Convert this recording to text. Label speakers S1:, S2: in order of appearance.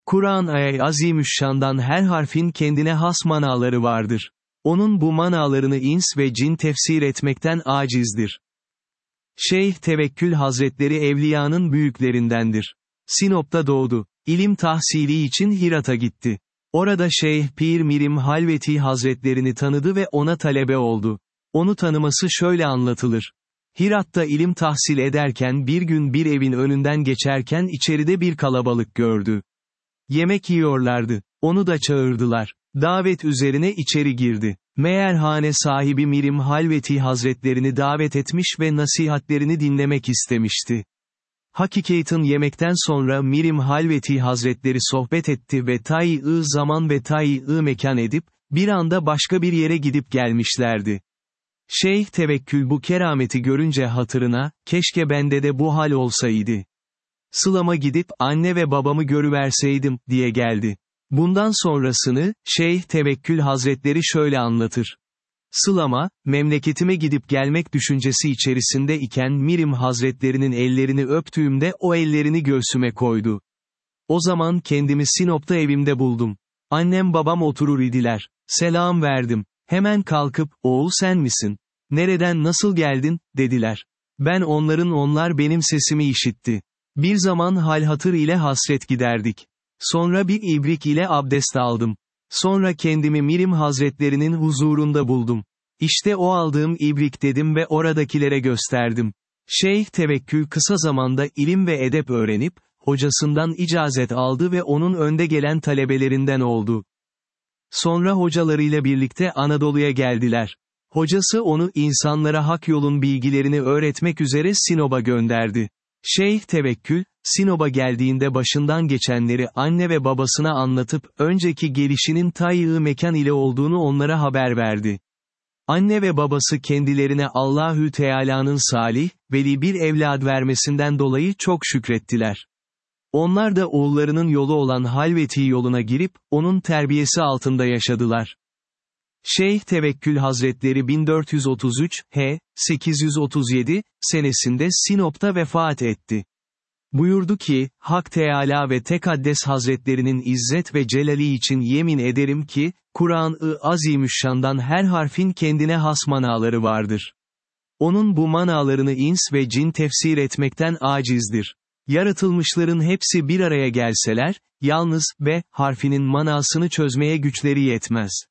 S1: Kur'an-ı Azimüşşan'dan her harfin kendine has manaları vardır. Onun bu manalarını ins ve cin tefsir etmekten acizdir. Şeyh Tevekkül Hazretleri evliyanın büyüklerindendir. Sinop'ta doğdu. İlim tahsili için Hirat'a gitti. Orada Şeyh Pir Mirim Halveti Hazretlerini tanıdı ve ona talebe oldu. Onu tanıması şöyle anlatılır. Hirat'ta ilim tahsil ederken bir gün bir evin önünden geçerken içeride bir kalabalık gördü. Yemek yiyorlardı. Onu da çağırdılar. Davet üzerine içeri girdi. Meğer hane sahibi Mirim Halveti Hazretlerini davet etmiş ve nasihatlerini dinlemek istemişti. Hakikaten yemekten sonra Mirim Halveti Hazretleri sohbet etti ve tayi-ı zaman ve tayi-ı mekan edip, bir anda başka bir yere gidip gelmişlerdi. Şeyh Tevekkül bu kerameti görünce hatırına, keşke bende de bu hal olsaydı. Sılama gidip anne ve babamı görüverseydim, diye geldi. Bundan sonrasını, Şeyh Tevekkül Hazretleri şöyle anlatır. Sılama, memleketime gidip gelmek düşüncesi içerisinde iken Mirim Hazretlerinin ellerini öptüğümde o ellerini göğsüme koydu. O zaman kendimi Sinop'ta evimde buldum. Annem babam oturur idiler. Selam verdim. Hemen kalkıp, oğul sen misin? Nereden nasıl geldin, dediler. Ben onlar benim sesimi işitti. Bir zaman hal hatır ile hasret giderdik. Sonra bir ibrik ile abdest aldım. Sonra kendimi Mirim Hazretlerinin huzurunda buldum. İşte o aldığım ibrik dedim ve oradakilere gösterdim. Şeyh Tevekkül kısa zamanda ilim ve edep öğrenip, hocasından icazet aldı ve onun önde gelen talebelerinden oldu. Sonra hocalarıyla birlikte Anadolu'ya geldiler. Hocası onu insanlara hak yolun bilgilerini öğretmek üzere Sinop'a gönderdi. Şeyh Tevekkül, Sinop'a geldiğinde başından geçenleri anne ve babasına anlatıp, önceki gelişinin tayi-ı mekan ile olduğunu onlara haber verdi. Anne ve babası kendilerine Allahü Teala'nın salih, veli bir evlad vermesinden dolayı çok şükrettiler. Onlar da oğullarının yolu olan Halveti yoluna girip, onun terbiyesi altında yaşadılar. Şeyh Tevekkül Hazretleri 1433, 837, senesinde Sinop'ta vefat etti. Buyurdu ki, Hak Teâlâ ve Tekaddes Hazretlerinin izzet ve celali için yemin ederim ki, Kur'an-ı Azimüşşan'dan her harfin kendine has manaları vardır. Onun bu manalarını ins ve cin tefsir etmekten acizdir. Yaratılmışların hepsi bir araya gelseler, yalnız, B harfinin manasını çözmeye güçleri yetmez.